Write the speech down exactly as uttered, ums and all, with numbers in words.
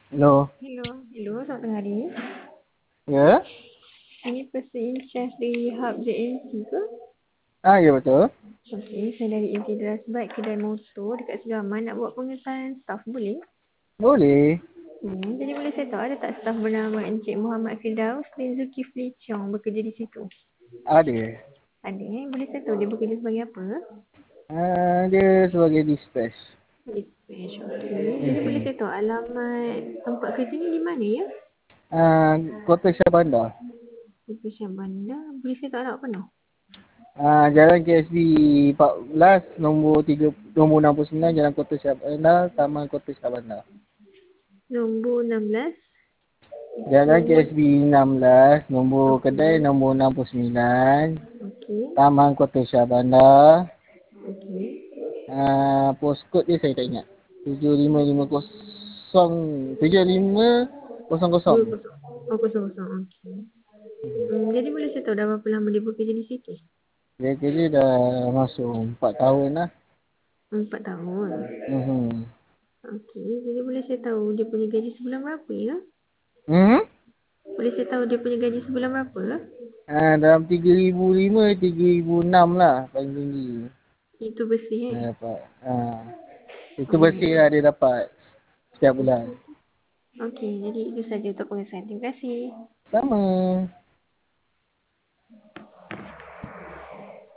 Hello. Hello, hello, selamat tengah hari. Ya? Ini person in charge dari Hub J N C ke? Ah, ya betul. Okey, saya dari Integras Bike Kedai Motor dekat Segaman nak buat pengesahan staff, boleh? Boleh. Hmm, jadi boleh saya tahu ada tak staff bernama Encik Muhammad Firdaus bin Zulkifli Chong bekerja di situ? Ada. Ada, eh? Boleh saya tahu dia bekerja sebagai apa? Ah, dia sebagai dispatch. Dispatch, okey. Jadi boleh Mhm. saya tahu alamat tempat kerja ni di mana ya? Ah, Kota Syah Bandar. Di Pusat Bandar. Boleh saya tahu alamat penuh? Ah, Jalan K S B empat belas nombor tiga nombor enam puluh sembilan Jalan Kota Syah Bandar, Taman Kota Syah Bandar. Nombor enam belas. Jalan Nombor, K S B enam belas nombor kedai okey. nombor enam puluh sembilan Okey. Taman Kota Syah Bandar. Okey. Ah, postcode dia saya tak ingat. tujuh lima lima kosong tujuh lima kosong kosong. Dua kosong. Oh, kosong kosong. Okey. Hmm, jadi boleh saya tahu dah berapa lama dia bekerja di situ? Dia kerja dah masuk empat tahun lah. Empat tahun. Mhm. Okey. Jadi boleh saya tahu dia punya gaji sebulan berapa ya? Hmm? Boleh saya tahu dia punya gaji sebulan berapa? Ah, dalam tiga ribu lima, tiga ribu enam lah paling tinggi. Itu bersih Dia eh? dapat. Ah, itu bersih Oh. lah dia dapat setiap bulan. Okey. Okey. Jadi itu saja untuk pengesahan. Terima kasih. Sama.